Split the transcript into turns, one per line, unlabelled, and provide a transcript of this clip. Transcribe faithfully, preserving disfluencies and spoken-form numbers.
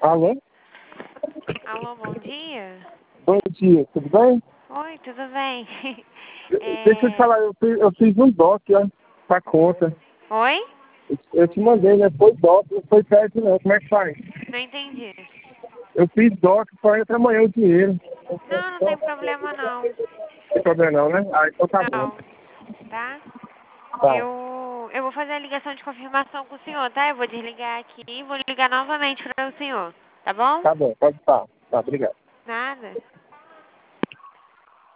Alô?
Alô, bom dia.
Bom dia, tudo bem?
Oi, tudo bem?
Deixa eu te
É...
falar, eu fiz, eu fiz um doc, ó, pra conta.
Oi?
Eu, eu te mandei, né? Foi doc, não foi certo não. Como é que faz?
Não entendi.
Eu fiz doc, só entra amanhã o dinheiro.
Não, não tem problema não.
Não tem problema não, né? Ah, então tá bom.
Não, tá?
Tá,
Eu, eu vou fazer a ligação de confirmação com o senhor, tá? Eu vou desligar aqui e vou ligar novamente para o senhor, tá bom?
tá bom, pode estar. Tá, obrigado.
Nada.